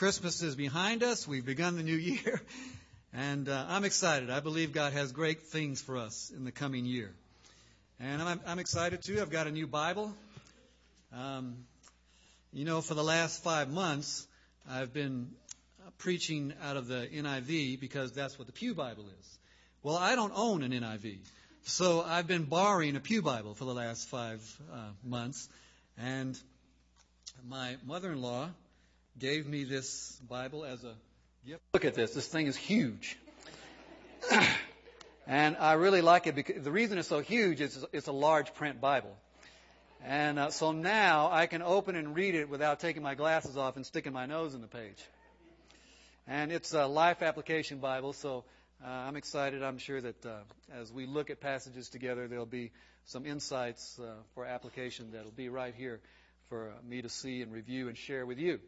Christmas is behind us. We've begun the new year. And I'm excited. I believe God has great things for us in the coming year. And I'm excited too. I've got a new Bible. For the last 5 months, I've been preaching out of the NIV because that's what the Pew Bible is. Well, I don't own an NIV. So I've been borrowing a Pew Bible for the last 5 months. And my mother-in-law gave me this Bible as a gift. Look at this. This thing is huge. And I really like it because the reason it's so huge is it's a large print Bible. And so now I can open and read it without taking my glasses off and sticking my nose in the page. And it's a Life Application Bible, so I'm excited. I'm sure that as we look at passages together, there'll be some insights for application that'll be right here for me to see and review and share with you.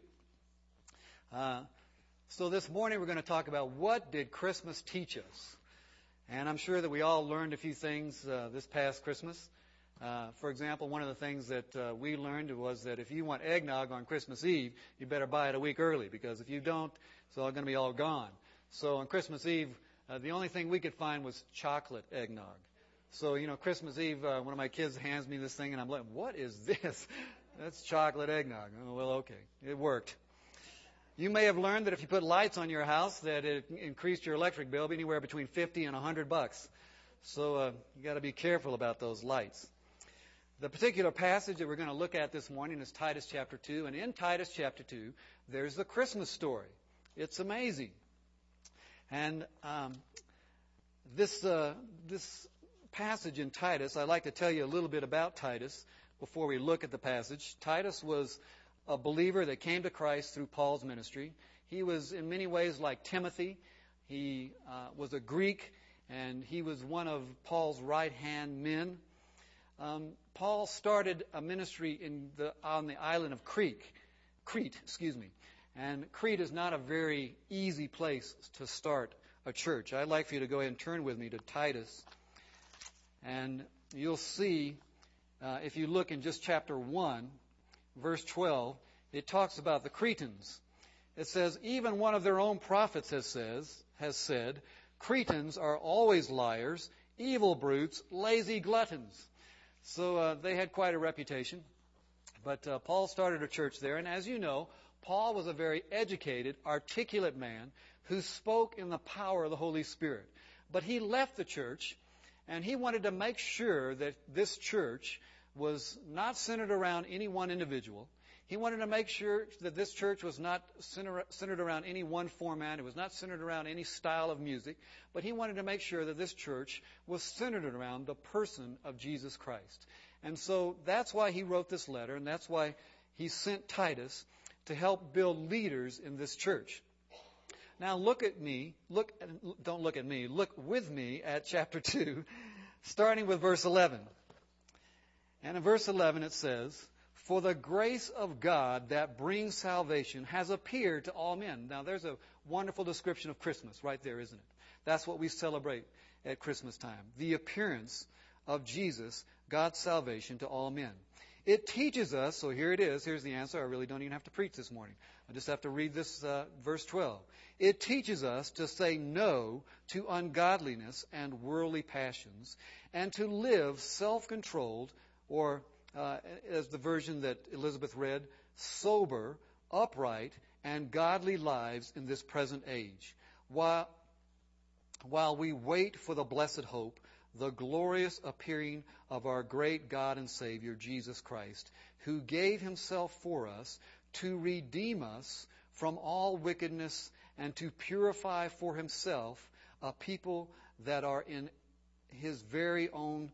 So this morning we're going to talk about what did Christmas teach us. And I'm sure that we all learned a few things this past Christmas. For example, one of the things that we learned was that if you want eggnog on Christmas Eve, you better buy it a week early, because if you don't, it's all going to be all gone. So on Christmas Eve, the only thing we could find was chocolate eggnog. So, Christmas Eve, one of my kids hands me this thing, and I'm like, what is this? That's chocolate eggnog. Oh, well, okay. It worked. You may have learned that if you put lights on your house, that it increased your electric bill anywhere between $50 and $100. So you got to be careful about those lights. The particular passage that we're going to look at this morning is Titus chapter 2. And in Titus chapter 2, there's the Christmas story. It's amazing. And this passage in Titus, I'd like to tell you a little bit about Titus before we look at the passage. Titus was a believer that came to Christ through Paul's ministry. He was in many ways like Timothy. He was a Greek, and he was one of Paul's right-hand men. Paul started a ministry on the island of Crete. And Crete is not a very easy place to start a church. I'd like for you to go ahead and turn with me to Titus. And you'll see, if you look in just chapter 1, verse 12, it talks about the Cretans. It says, even one of their own prophets has said, Cretans are always liars, evil brutes, lazy gluttons. So they had quite a reputation. But Paul started a church there. And as you know, Paul was a very educated, articulate man who spoke in the power of the Holy Spirit. But he left the church, and he wanted to make sure that this church was not centered around any one individual. He wanted to make sure that this church was not centered around any one format. It was not centered around any style of music. But he wanted to make sure that this church was centered around the person of Jesus Christ. And so that's why he wrote this letter, and that's why he sent Titus to help build leaders in this church. Now look with me at chapter 2, starting with verse 11. And in verse 11 it says, for the grace of God that brings salvation has appeared to all men. Now there's a wonderful description of Christmas right there, isn't it? That's what we celebrate at Christmas time. The appearance of Jesus, God's salvation to all men. It teaches us, so here it is, here's the answer. I really don't even have to preach this morning. I just have to read this verse 12. It teaches us to say no to ungodliness and worldly passions, and to live self-controlled, or as the version that Elizabeth read, sober, upright, and godly lives in this present age, while we wait for the blessed hope, the glorious appearing of our great God and Savior, Jesus Christ, who gave himself for us to redeem us from all wickedness and to purify for himself a people that are in his very own,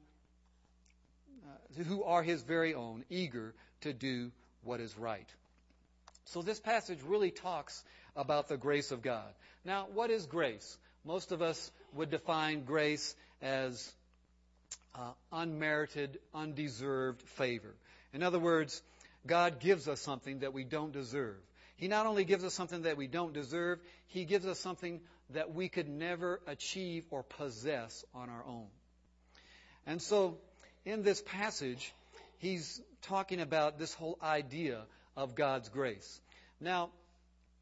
who are his very own, eager to do what is right. So this passage really talks about the grace of God. Now, what is grace? Most of us would define grace as unmerited, undeserved favor. In other words, God gives us something that we don't deserve. He not only gives us something that we don't deserve, He gives us something that we could never achieve or possess on our own. And so, in this passage, he's talking about this whole idea of God's grace. Now,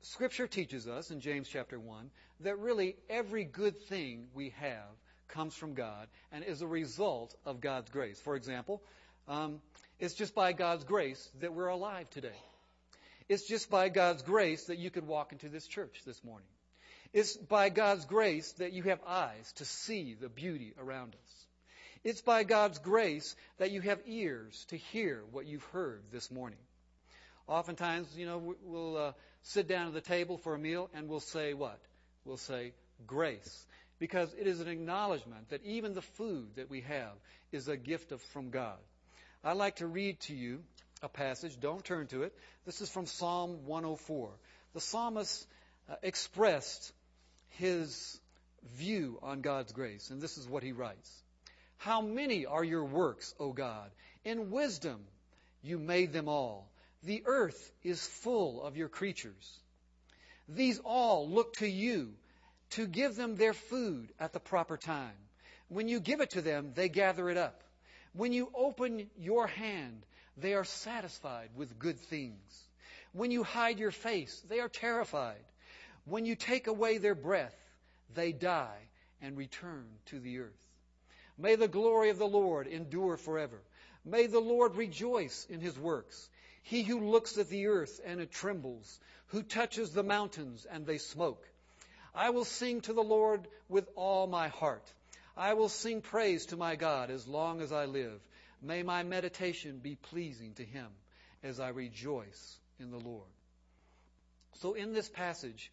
Scripture teaches us in James chapter 1 that really every good thing we have comes from God and is a result of God's grace. For example, it's just by God's grace that we're alive today. It's just by God's grace that you could walk into this church this morning. It's by God's grace that you have eyes to see the beauty around us. It's by God's grace that you have ears to hear what you've heard this morning. Oftentimes, we'll sit down at the table for a meal and we'll say what? We'll say grace. Because it is an acknowledgement that even the food that we have is a gift from God. I'd like to read to you a passage. Don't turn to it. This is from Psalm 104. The psalmist expressed his view on God's grace, and this is what he writes. How many are your works, O God? In wisdom you made them all. The earth is full of your creatures. These all look to you to give them their food at the proper time. When you give it to them, they gather it up. When you open your hand, they are satisfied with good things. When you hide your face, they are terrified. When you take away their breath, they die and return to the earth. May the glory of the Lord endure forever. May the Lord rejoice in his works. He who looks at the earth and it trembles, who touches the mountains and they smoke. I will sing to the Lord with all my heart. I will sing praise to my God as long as I live. May my meditation be pleasing to him as I rejoice in the Lord. So in this passage,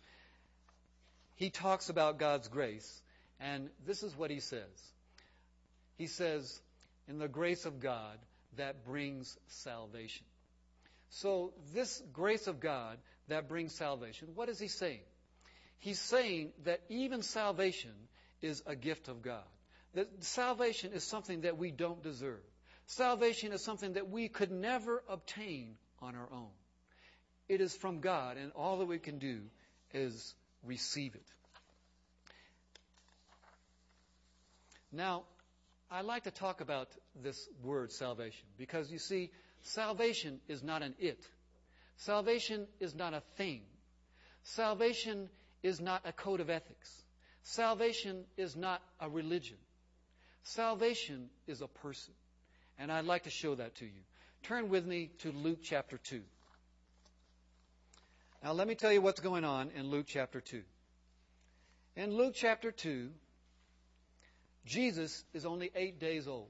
he talks about God's grace, and this is what he says. He says, in the grace of God that brings salvation. So this grace of God that brings salvation, what is he saying? He's saying that even salvation is a gift of God. That salvation is something that we don't deserve. Salvation is something that we could never obtain on our own. It is from God, and all that we can do is receive it. Now, I like to talk about this word salvation because, you see, salvation is not an it. Salvation is not a thing. Salvation is not a code of ethics. Salvation is not a religion. Salvation is a person. And I'd like to show that to you. Turn with me to Luke chapter 2. Now let me tell you what's going on in Luke chapter 2. In Luke chapter 2, Jesus is only 8 days old.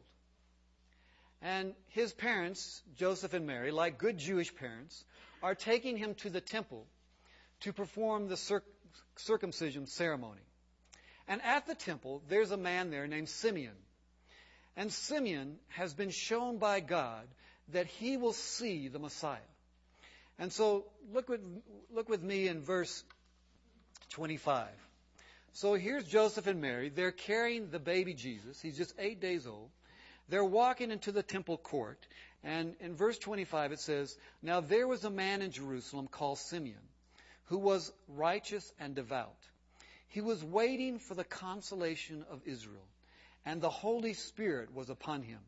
And his parents, Joseph and Mary, like good Jewish parents, are taking him to the temple to perform the circumcision ceremony. And at the temple, there's a man there named Simeon. And Simeon has been shown by God that he will see the Messiah. And so look with me in verse 25. So here's Joseph and Mary. They're carrying the baby Jesus. He's just 8 days old. They're walking into the temple court. And in verse 25 it says, Now there was a man in Jerusalem called Simeon, who was righteous and devout. He was waiting for the consolation of Israel, and the Holy Spirit was upon him.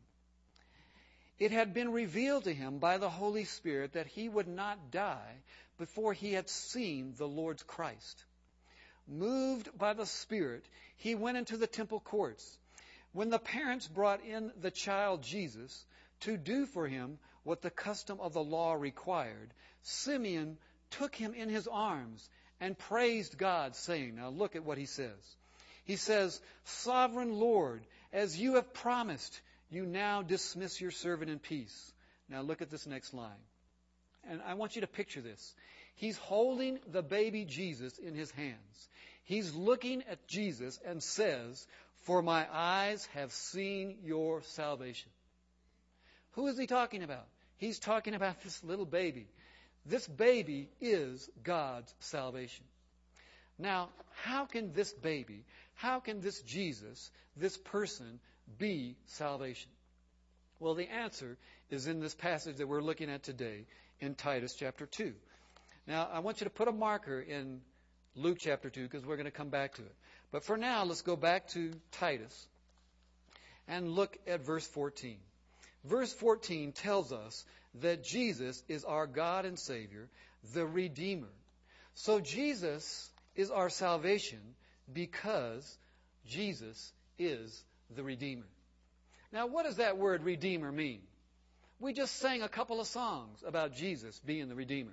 It had been revealed to him by the Holy Spirit that he would not die before he had seen the Lord's Christ. Moved by the Spirit, he went into the temple courts. When the parents brought in the child Jesus to do for him what the custom of the law required, Simeon took him in his arms and praised God, saying, now look at what he says. He says, Sovereign Lord, as you have promised, you now dismiss your servant in peace. Now look at this next line. And I want you to picture this. He's holding the baby Jesus in his hands. He's looking at Jesus and says, For my eyes have seen your salvation. Who is he talking about? He's talking about this little baby. This baby is God's salvation. Now, how can this baby, how can this Jesus, this person, be salvation? Well, the answer is in this passage that we're looking at today in Titus chapter 2. Now, I want you to put a marker in Luke chapter 2 because we're going to come back to it. But for now, let's go back to Titus and look at verse 14. Verse 14 tells us that Jesus is our God and Savior, the Redeemer. So Jesus is our salvation because Jesus is the Redeemer. Now, what does that word Redeemer mean? We just sang a couple of songs about Jesus being the Redeemer.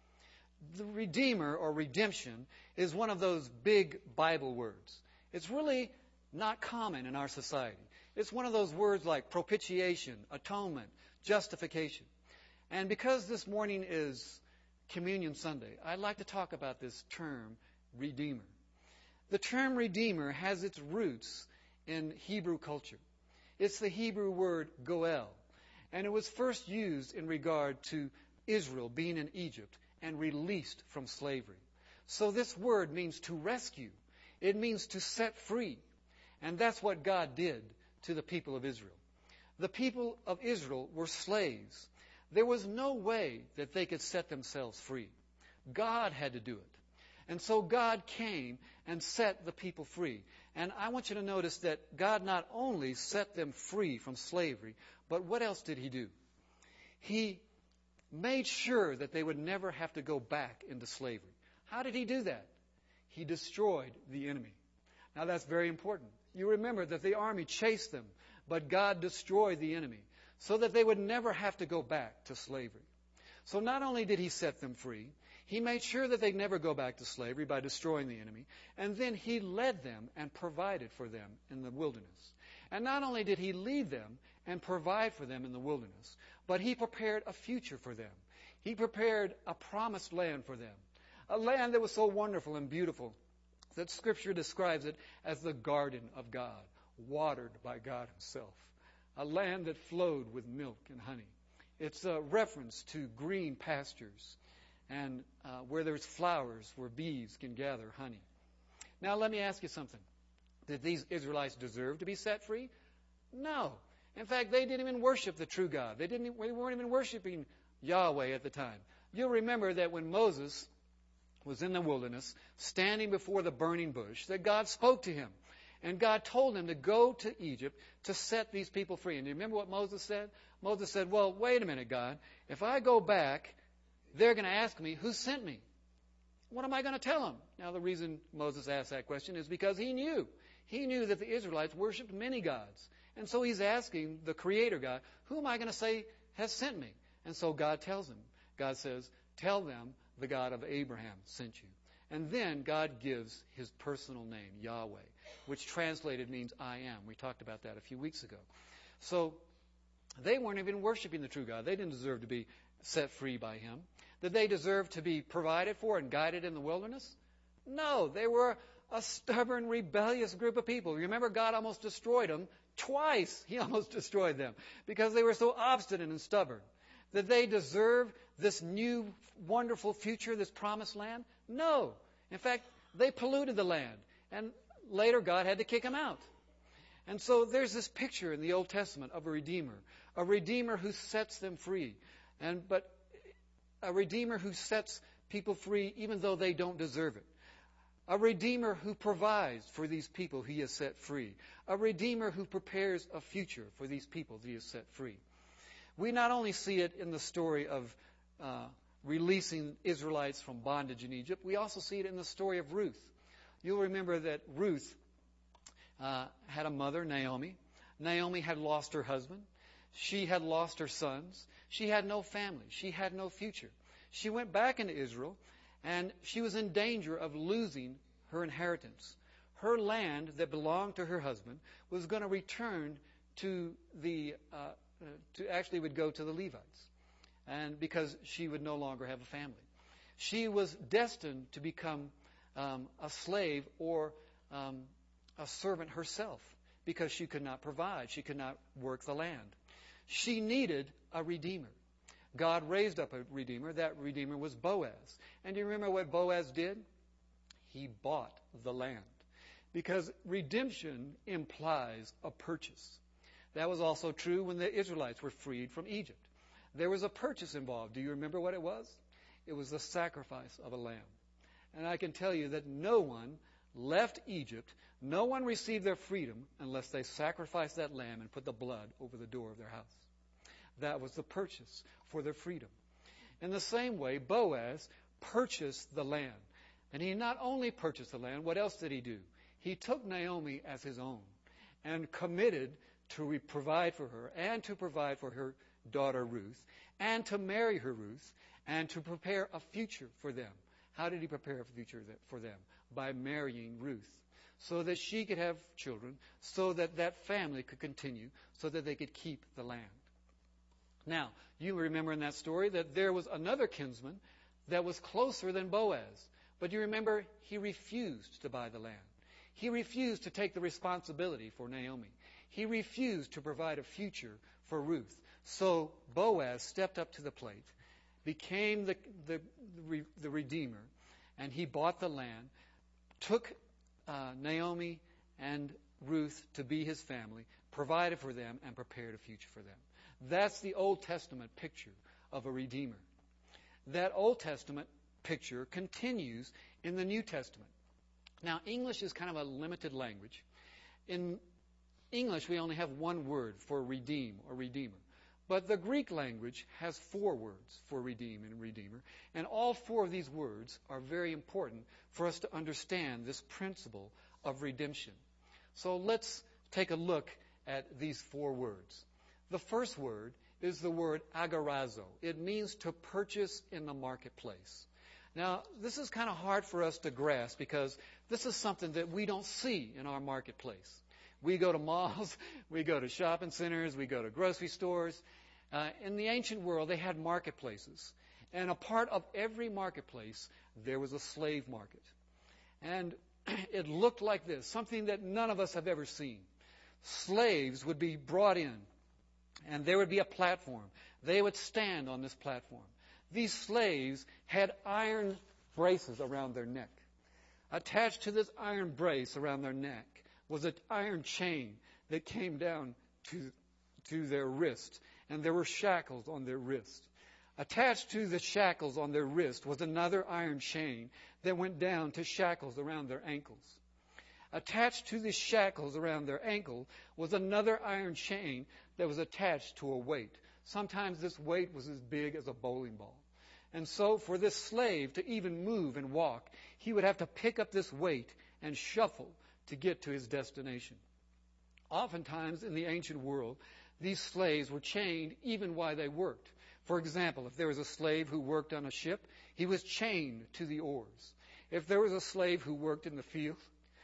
The Redeemer or redemption is one of those big Bible words. It's really not common in our society. It's one of those words like propitiation, atonement, justification. And because this morning is Communion Sunday, I'd like to talk about this term, Redeemer. The term Redeemer has its roots in Hebrew culture. It's the Hebrew word goel, and it was first used in regard to Israel being in Egypt and released from slavery. So this word means to rescue. It means to set free. And that's what God did to the people of Israel. The people of Israel were slaves. There was no way that they could set themselves free. God had to do it. And so God came and set the people free. And I want you to notice that God not only set them free from slavery, but what else did He do? He made sure that they would never have to go back into slavery. How did He do that? He destroyed the enemy. Now that's very important. You remember that the army chased them, but God destroyed the enemy so that they would never have to go back to slavery. So not only did He set them free, He made sure that they'd never go back to slavery by destroying the enemy, and then He led them and provided for them in the wilderness. And not only did He lead them and provide for them in the wilderness, but He prepared a future for them. He prepared a promised land for them, a land that was so wonderful and beautiful that Scripture describes it as the garden of God, watered by God Himself, a land that flowed with milk and honey. It's a reference to green pastures and where there's flowers where bees can gather honey. Now let me ask you something. Did these Israelites deserve to be set free? No. In fact, they didn't even worship the true God. They weren't even worshiping Yahweh at the time. You'll remember that when Moses was in the wilderness, standing before the burning bush, that God spoke to him. And God told him to go to Egypt to set these people free. And you remember what Moses said? Moses said, well, wait a minute, God. If I go back, they're going to ask me, who sent me? What am I going to tell them? Now, the reason Moses asked that question is because he knew. He knew that the Israelites worshipped many gods. And so he's asking the Creator God, who am I going to say has sent me? And so God tells him. God says, tell them the God of Abraham sent you. And then God gives His personal name, Yahweh, which translated means I am. We talked about that a few weeks ago. So they weren't even worshiping the true God. They didn't deserve to be set free by Him. Did they deserve to be provided for and guided in the wilderness? No, they were a stubborn, rebellious group of people. Remember, God almost destroyed them twice. He almost destroyed them because they were so obstinate and stubborn. Did they deserve this new, wonderful future, this promised land? No. In fact, they polluted the land. And later, God had to kick them out. And so there's this picture in the Old Testament of a Redeemer who sets them free. But a Redeemer who sets people free even though they don't deserve it. A Redeemer who provides for these people He has set free. A Redeemer who prepares a future for these people that He has set free. We not only see it in the story of releasing Israelites from bondage in Egypt, we also see it in the story of Ruth. You'll remember that Ruth had a mother, Naomi. Naomi had lost her husband. She had lost her sons. She had no family. She had no future. She went back into Israel, and she was in danger of losing her inheritance. Her land that belonged to her husband was going to return to actually would go to the Levites, and because she would no longer have a family. She was destined to become a slave or a servant herself because she could not provide. She could not work the land. She needed a Redeemer. God raised up a Redeemer. That Redeemer was Boaz. And do you remember what Boaz did? He bought the land. Because redemption implies a purchase. That was also true when the Israelites were freed from Egypt. There was a purchase involved. Do you remember what it was? It was the sacrifice of a lamb. And I can tell you that no one left Egypt, no one received their freedom unless they sacrificed that lamb and put the blood over the door of their house. That was the purchase for their freedom. In the same way, Boaz purchased the land. And he not only purchased the land, what else did he do? He took Naomi as his own and committed to provide for her and to provide for her daughter Ruth and to marry her Ruth and to prepare a future for them. How did he prepare a future for them? By marrying Ruth, so that she could have children, so that that family could continue, so that they could keep the land. Now, you remember in that story that there was another kinsman that was closer than Boaz. But you remember he refused to buy the land. He refused to take the responsibility for Naomi. He refused to provide a future for Ruth. So Boaz stepped up to the plate, became the redeemer, and he bought the land, took Naomi and Ruth to be his family, provided for them, and prepared a future for them. That's the Old Testament picture of a redeemer. That Old Testament picture continues in the New Testament. Now, English is kind of a limited language. In English, we only have one word for redeem or redeemer. But the Greek language has 4 words for redeem and redeemer. And all 4 of these words are very important for us to understand this principle of redemption. So let's take a look at these 4 words. The first word is the word agarazo. It means to purchase in the marketplace. Now, this is kind of hard for us to grasp because this is something that we don't see in our marketplace. We go to malls, we go to shopping centers, we go to grocery stores. In the ancient world, they had marketplaces. And a part of every marketplace, there was a slave market. And it looked like this, something that none of us have ever seen. Slaves would be brought in, and there would be a platform. They would stand on this platform. These slaves had iron braces around their neck. Attached to this iron brace around their neck was an iron chain that came down to their wrist, and there were shackles on their wrist. Attached to the shackles on their wrist was another iron chain that went down to shackles around their ankles. Attached to the shackles around their ankle was another iron chain that was attached to a weight. Sometimes this weight was as big as a bowling ball. And so for this slave to even move and walk, he would have to pick up this weight and shuffle to get to his destination. Oftentimes in the ancient world, these slaves were chained even while they worked. For example, if there was a slave who worked on a ship, he was chained to the oars. If there was a slave who worked in the field,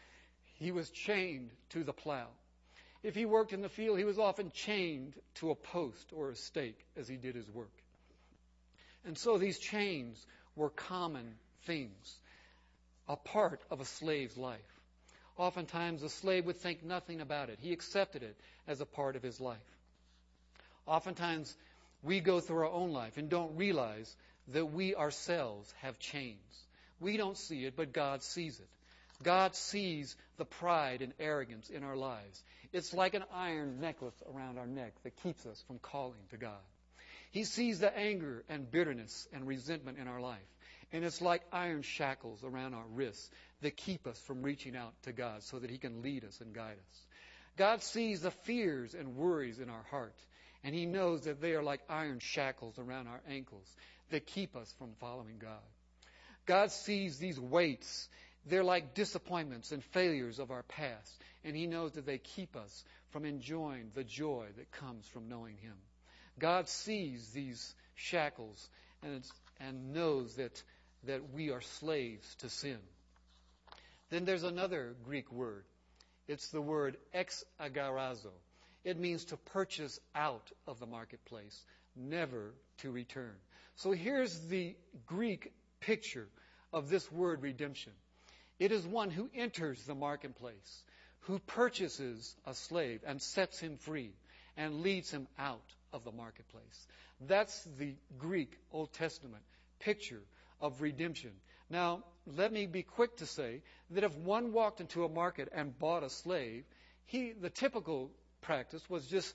he was chained to the plow. If he worked in the field, he was often chained to a post or a stake as he did his work. And so these chains were common things, a part of a slave's life. Oftentimes, the slave would think nothing about it. He accepted it as a part of his life. Oftentimes, we go through our own life and don't realize that we ourselves have chains. We don't see it, but God sees it. God sees the pride and arrogance in our lives. It's like an iron necklace around our neck that keeps us from calling to God. He sees the anger and bitterness and resentment in our life. And it's like iron shackles around our wrists that keep us from reaching out to God so that He can lead us and guide us. God sees the fears and worries in our heart. And He knows that they are like iron shackles around our ankles that keep us from following God. God sees these weights. They're like disappointments and failures of our past. And He knows that they keep us from enjoying the joy that comes from knowing Him. God sees these shackles and knows that we are slaves to sin. Then there's another Greek word. It's the word exagarazo. It means to purchase out of the marketplace, never to return. So here's the Greek picture of this word redemption. It is one who enters the marketplace, who purchases a slave and sets him free and leads him out of the marketplace. That's the Greek Old Testament picture of redemption. Now, let me be quick to say that if one walked into a market and bought a slave, the typical practice was just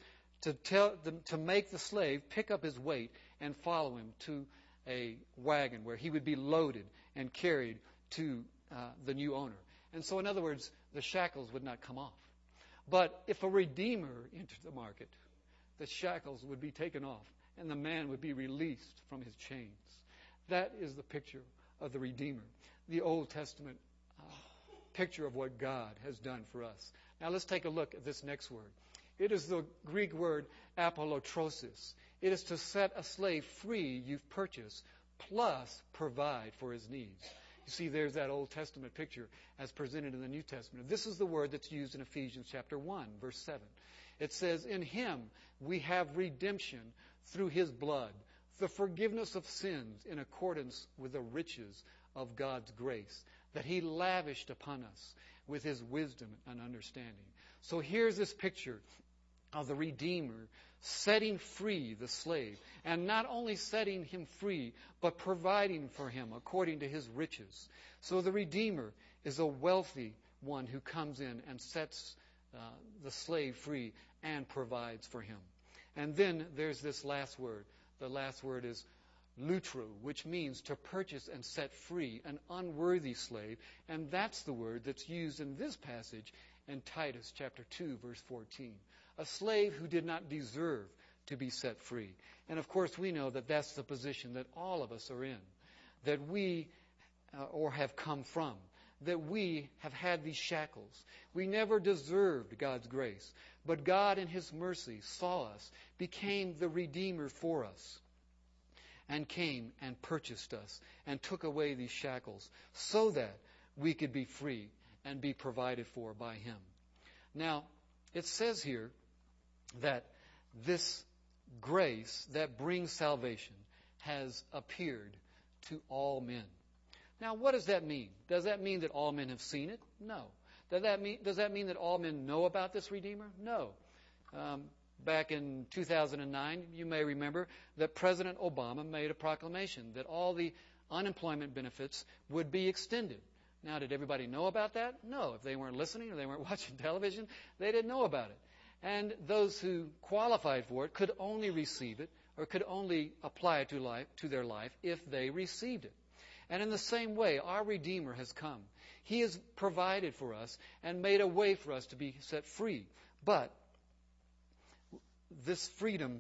to make the slave pick up his weight and follow him to a wagon where he would be loaded and carried to the new owner. And so, in other words, the shackles would not come off. But if a redeemer entered the market, the shackles would be taken off and the man would be released from his chains. That is the picture of the redeemer. the Old Testament picture of what God has done for us. Now let's take a look at this next word. It is the Greek word apolutrosis. It is to set a slave free you've purchased, plus provide for his needs. You see, there's that Old Testament picture as presented in the New Testament. This is the word that's used in Ephesians chapter 1, verse 7. It says, in him we have redemption through his blood, the forgiveness of sins in accordance with the riches of God's grace that he lavished upon us with his wisdom and understanding. So here's this picture of the Redeemer setting free the slave, and not only setting him free, but providing for him according to his riches. So the Redeemer is a wealthy one who comes in and sets the slave free and provides for him. And then there's this last word. The last word is lutro, which means to purchase and set free an unworthy slave. And that's the word that's used in this passage in Titus chapter 2, verse 14. A slave who did not deserve to be set free. And of course, we know that that's the position that all of us are in, that we or have come from, that we have had these shackles. We never deserved God's grace, but God in his mercy saw us, became the Redeemer for us, and came and purchased us and took away these shackles so that we could be free and be provided for by him. Now, it says here that this grace that brings salvation has appeared to all men. Now, what does that mean? Does that mean that all men have seen it? No. Does that mean that all men know about this Redeemer? No. Back in 2009, you may remember that President Obama made a proclamation that all the unemployment benefits would be extended. Now, did everybody know about that? No. If they weren't listening or they weren't watching television, they didn't know about it. And those who qualified for it could only receive it or could only apply it to their life if they received it. And in the same way, our Redeemer has come. He has provided for us and made a way for us to be set free. But this freedom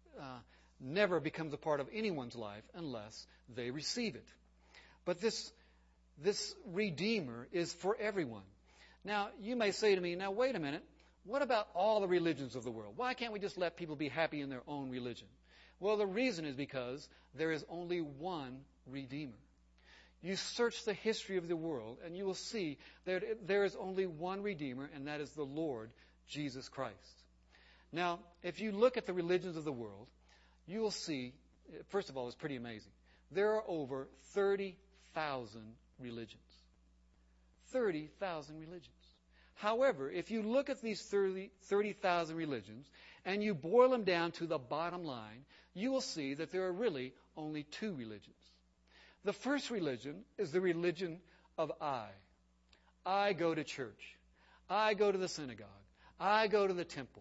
never becomes a part of anyone's life unless they receive it. But this Redeemer is for everyone. Now, you may say to me, now wait a minute, what about all the religions of the world? Why can't we just let people be happy in their own religion? Well, the reason is because there is only one Redeemer. You search the history of the world and you will see that there is only one Redeemer, and that is the Lord Jesus Christ. Now, if you look at the religions of the world, you will see, first of all, it's pretty amazing. There are over 30,000 religions. 30,000 religions. However, if you look at these 30,000 religions and you boil them down to the bottom line, you will see that there are really only two religions. The first religion is the religion of I. I go to church. I go to the synagogue. I go to the temple.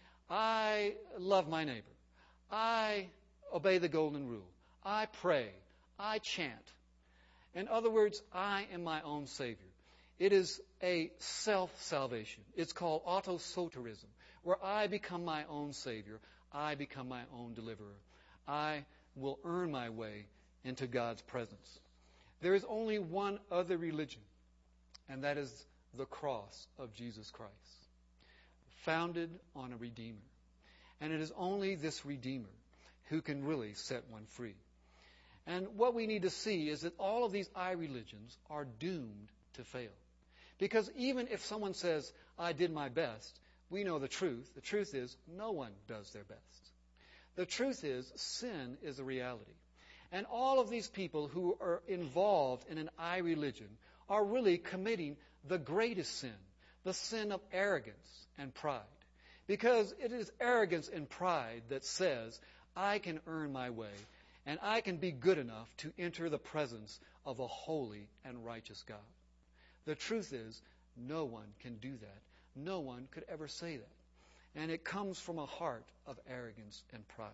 I love my neighbor. I obey the golden rule. I pray. I chant. In other words, I am my own Savior. It is a self-salvation. It's called autosoterism, where I become my own Savior. I become my own deliverer. I will earn my way into God's presence. There is only one other religion, and that is the cross of Jesus Christ, founded on a Redeemer. And it is only this Redeemer who can really set one free. And what we need to see is that all of these I religions are doomed to fail. Because even if someone says, I did my best, we know the truth. The truth is, no one does their best. The truth is, sin is a reality. And all of these people who are involved in an I religion are really committing the greatest sin, the sin of arrogance and pride. Because it is arrogance and pride that says, I can earn my way, and I can be good enough to enter the presence of a holy and righteous God. The truth is, no one can do that. No one could ever say that. And it comes from a heart of arrogance and pride.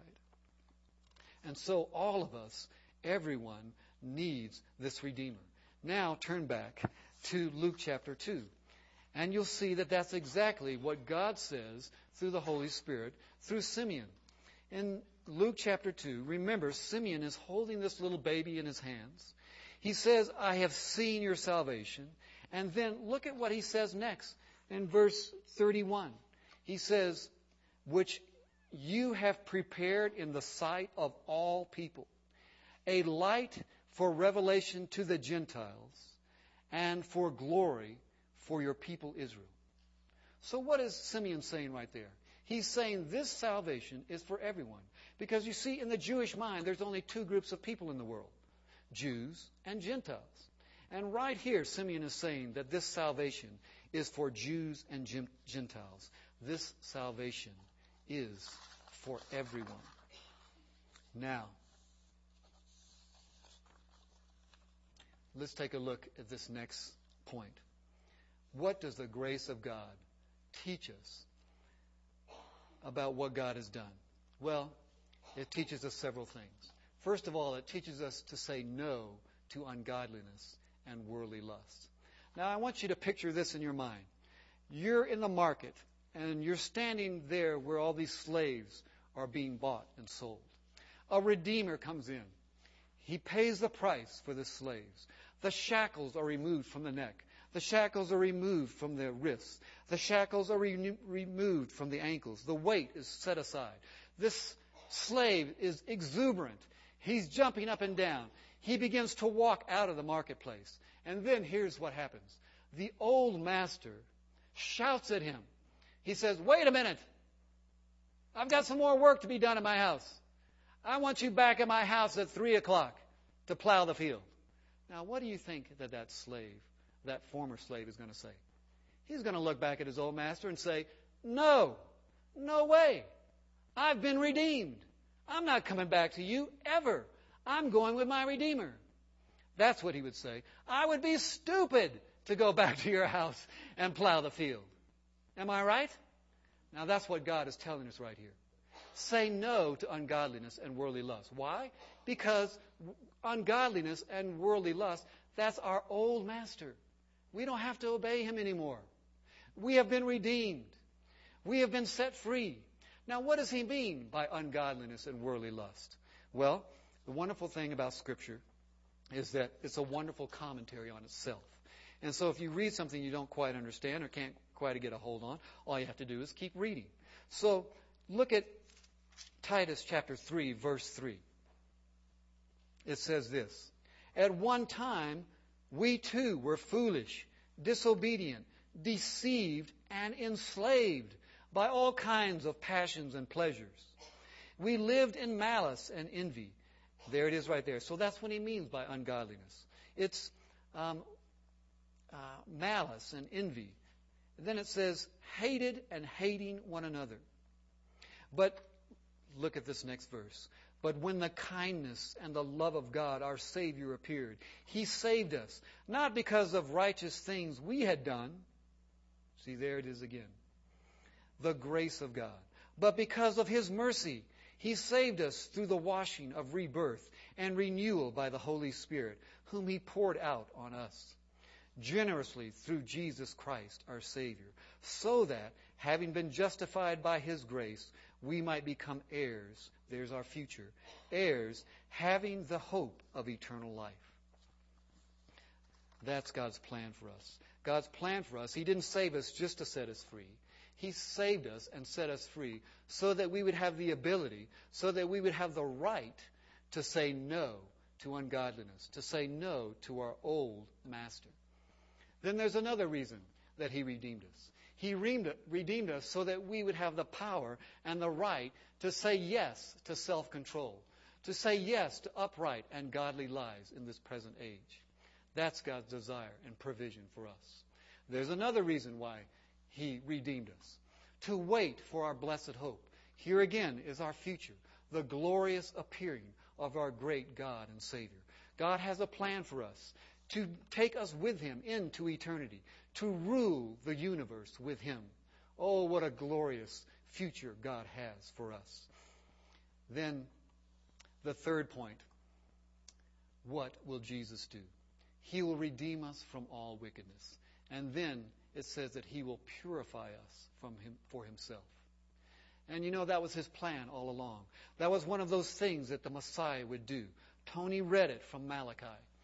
And so all of us, everyone, needs this Redeemer. Now turn back to Luke chapter 2. And you'll see that that's exactly what God says through the Holy Spirit, through Simeon. In Luke chapter 2, remember, Simeon is holding this little baby in his hands. He says, I have seen your salvation. And then look at what he says next in verse 31. He says, which you have prepared in the sight of all people, a light for revelation to the Gentiles and for glory for your people Israel. So what is Simeon saying right there? He's saying this salvation is for everyone. Because you see, in the Jewish mind, there's only two groups of people in the world, Jews and Gentiles. And right here, Simeon is saying that this salvation is for Jews and Gentiles. This salvation is for everyone. Now, let's take a look at this next point. What does the grace of God teach us about what God has done? Well, it teaches us several things. First of all, it teaches us to say no to ungodliness and worldly lust. Now, I want you to picture this in your mind. You're in the market, and you're standing there where all these slaves are being bought and sold. A redeemer comes in. He pays the price for the slaves. The shackles are removed from the neck. The shackles are removed from the wrists. The shackles are removed from the ankles. The weight is set aside. This slave is exuberant. He's jumping up and down. He begins to walk out of the marketplace. And then here's what happens. The old master shouts at him. He says, wait a minute. I've got some more work to be done in my house. I want you back at my house at 3 o'clock to plow the field. Now, what do you think that slave, that former slave, is going to say? He's going to look back at his old master and say, no way. I've been redeemed. I'm not coming back to you ever. I'm going with my Redeemer. That's what he would say. I would be stupid to go back to your house and plow the field. Am I right? Now that's what God is telling us right here. Say no to ungodliness and worldly lust. Why? Because ungodliness and worldly lust, that's our old master. We don't have to obey him anymore. We have been redeemed. We have been set free. Now, what does he mean by ungodliness and worldly lust? Well, the wonderful thing about Scripture is that it's a wonderful commentary on itself. And so if you read something you don't quite understand or can't quite get a hold on, all you have to do is keep reading. So look at Titus chapter 3, verse 3. It says this, at one time we too were foolish, disobedient, deceived, and enslaved by all kinds of passions and pleasures. We lived in malice and envy. There it is right there. So that's what he means by ungodliness. It's malice and envy. And then it says, hated and hating one another. But look at this next verse. But when the kindness and the love of God, our Savior, appeared, he saved us, not because of righteous things we had done. See, there it is again. The grace of God. But because of his mercy, he saved us through the washing of rebirth and renewal by the Holy Spirit, whom he poured out on us, generously through Jesus Christ, our Savior, so that, having been justified by his grace, we might become heirs. There's our future. Heirs, having the hope of eternal life. That's God's plan for us. God's plan for us, he didn't save us just to set us free. He saved us and set us free so that we would have the ability, so that we would have the right to say no to ungodliness, to say no to our old master. Then there's another reason that he redeemed us. He redeemed us so that we would have the power and the right to say yes to self-control, to say yes to upright and godly lives in this present age. That's God's desire and provision for us. There's another reason why he redeemed us, to wait for our blessed hope. Here again is our future, the glorious appearing of our great God and Savior. God has a plan for us to take us with him into eternity, to rule the universe with him. Oh, what a glorious future God has for us. Then, the third point, what will Jesus do? He will redeem us from all wickedness. And then it says that he will purify us for himself. And you know, that was his plan all along. That was one of those things that the Messiah would do. Tony read it from Malachi.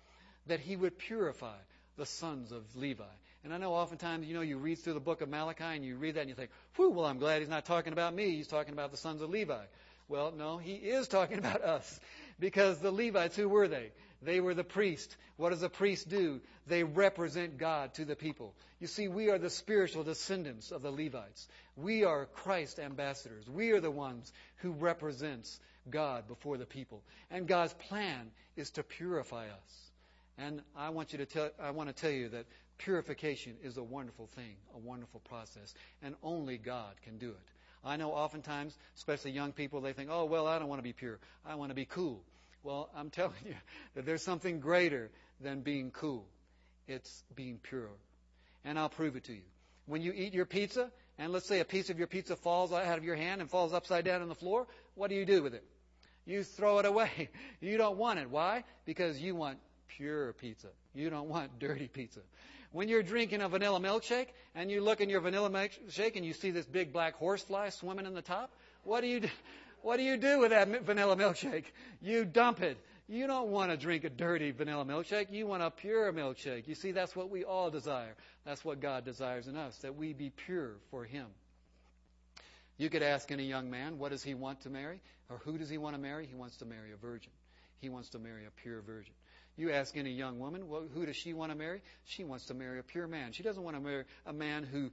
that He would purify the sons of Levi. And I know oftentimes, you read through the book of Malachi and you read that and you think, whew, well, I'm glad He's not talking about me. He's talking about the sons of Levi. Well, no, He is talking about us. Because the Levites, who were they? They were the priest. What does a priest do? They represent God to the people. You see, we are the spiritual descendants of the Levites. We are Christ's ambassadors. We are the ones who represents God before the people. And God's plan is to purify us. And I want to tell you that purification is a wonderful thing, a wonderful process, and only God can do it. I know oftentimes, especially young people, they think, oh, well, I don't want to be pure. I want to be cool. Well, I'm telling you that there's something greater than being cool. It's being pure. And I'll prove it to you. When you eat your pizza, and let's say a piece of your pizza falls out of your hand and falls upside down on the floor, what do you do with it? You throw it away. You don't want it. Why? Because you want pure pizza. You don't want dirty pizza. When you're drinking a vanilla milkshake and you look in your vanilla milkshake and you see this big black horsefly swimming in the top, what do you do? What do you do with that vanilla milkshake? You dump it. You don't want to drink a dirty vanilla milkshake. You want a pure milkshake. You see, that's what we all desire. That's what God desires in us, that we be pure for Him. You could ask any young man, what does he want to marry? Or who does he want to marry? He wants to marry a virgin. He wants to marry a pure virgin. You ask any young woman, well, who does she want to marry? She wants to marry a pure man. She doesn't want to marry a man who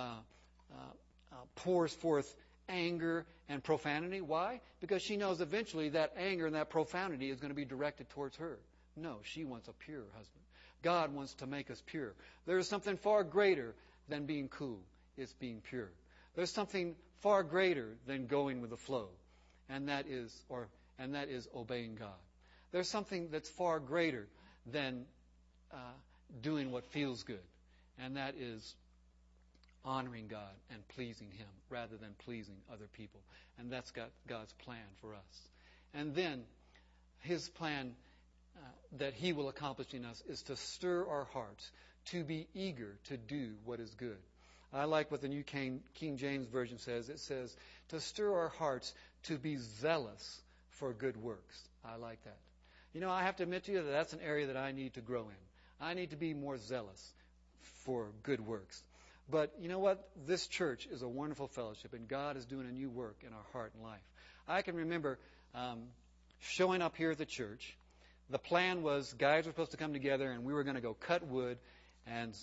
pours forth anger and profanity. Why? Because she knows eventually that anger and that profanity is going to be directed towards her. No, she wants a pure husband. God wants to make us pure. There is something far greater than being cool. It's being pure. There's something far greater than going with the flow, and that is obeying God. There's something that's far greater than doing what feels good, and that is honoring God and pleasing Him rather than pleasing other people. And that's God's plan for us. And then His plan that He will accomplish in us is to stir our hearts to be eager to do what is good. I like what the New King James Version says. It says, to stir our hearts to be zealous for good works. I like that. I have to admit to you that that's an area that I need to grow in. I need to be more zealous for good works. But you know what? This church is a wonderful fellowship, and God is doing a new work in our heart and life. I can remember showing up here at the church. The plan was guys were supposed to come together, and we were going to go cut wood and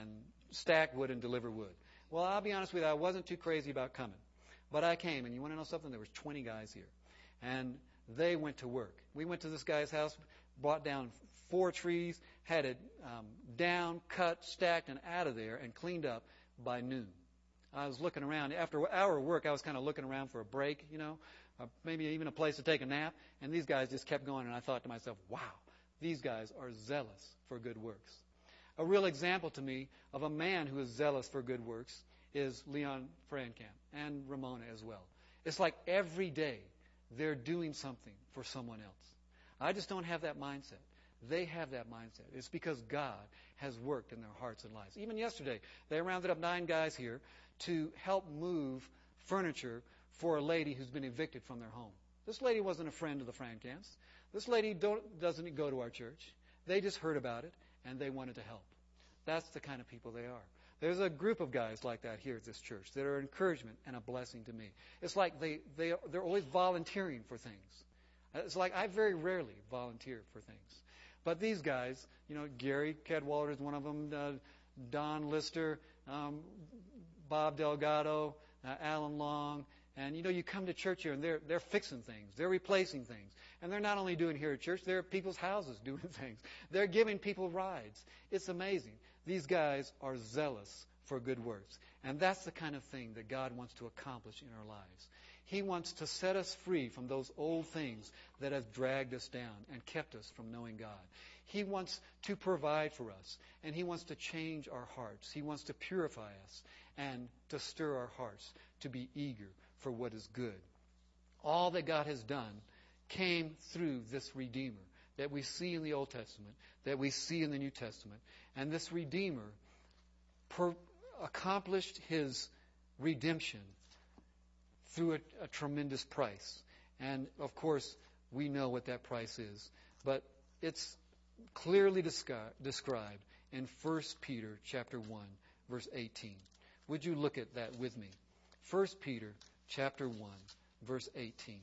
stack wood and deliver wood. Well, I'll be honest with you, I wasn't too crazy about coming. But I came, and you want to know something? There was 20 guys here. And they went to work. We went to this guy's house, brought down 4 trees, had it down, cut, stacked, and out of there, and cleaned up by noon. I was looking around. After an hour of work, I was kind of looking around for a break, maybe even a place to take a nap. And these guys just kept going, and I thought to myself, wow, these guys are zealous for good works. A real example to me of a man who is zealous for good works is Leon Frankamp and Ramona as well. It's like every day they're doing something for someone else. I just don't have that mindset. They have that mindset. It's because God has worked in their hearts and lives. Even yesterday, they rounded up 9 guys here to help move furniture for a lady who's been evicted from their home. This lady wasn't a friend of the Frankamps. This lady doesn't go to our church. They just heard about it, and they wanted to help. That's the kind of people they are. There's a group of guys like that here at this church that are encouragement and a blessing to me. It's like they're always volunteering for things. It's like I very rarely volunteer for things. But these guys, Gary Cadwallader is one of them, Don Lister, Bob Delgado, Alan Long, and you come to church here and they're fixing things, they're replacing things, and they're not only doing here at church, they're at people's houses doing things. They're giving people rides. It's amazing. These guys are zealous for good works, and that's the kind of thing that God wants to accomplish in our lives. He wants to set us free from those old things that have dragged us down and kept us from knowing God. He wants to provide for us, and He wants to change our hearts. He wants to purify us and to stir our hearts to be eager for what is good. All that God has done came through this Redeemer that we see in the Old Testament, that we see in the New Testament. And this Redeemer accomplished His redemption through a tremendous price. And, of course, we know what that price is. But it's clearly described in 1 Peter chapter 1, verse 18. Would you look at that with me? 1 Peter chapter 1, verse 18.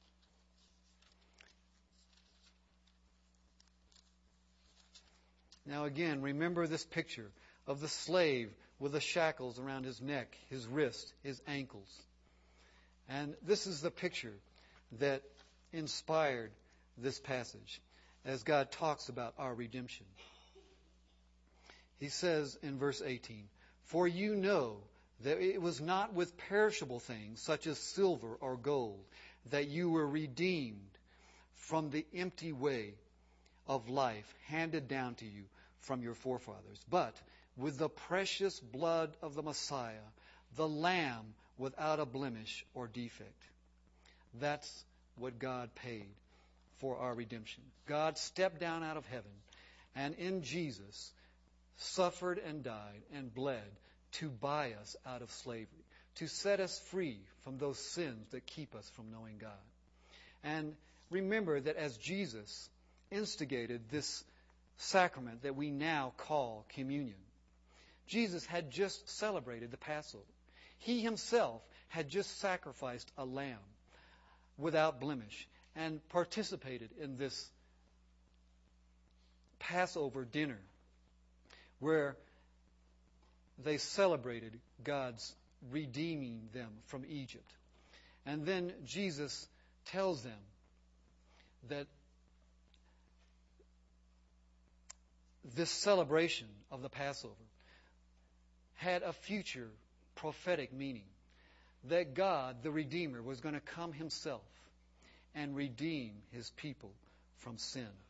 Now again, remember this picture of the slave with the shackles around his neck, his wrist, his ankles. And this is the picture that inspired this passage as God talks about our redemption. He says in verse 18, "For you know that it was not with perishable things such as silver or gold that you were redeemed from the empty way of life handed down to you from your forefathers, but with the precious blood of the Messiah, the Lamb without a blemish or defect." That's what God paid for our redemption. God stepped down out of heaven and in Jesus suffered and died and bled to buy us out of slavery, to set us free from those sins that keep us from knowing God. And remember that as Jesus instigated this sacrament that we now call communion, Jesus had just celebrated the Passover. He himself had just sacrificed a lamb without blemish and participated in this Passover dinner where they celebrated God's redeeming them from Egypt. And then Jesus tells them that this celebration of the Passover had a future prophetic meaning, that God, the Redeemer, was going to come himself and redeem his people from sin.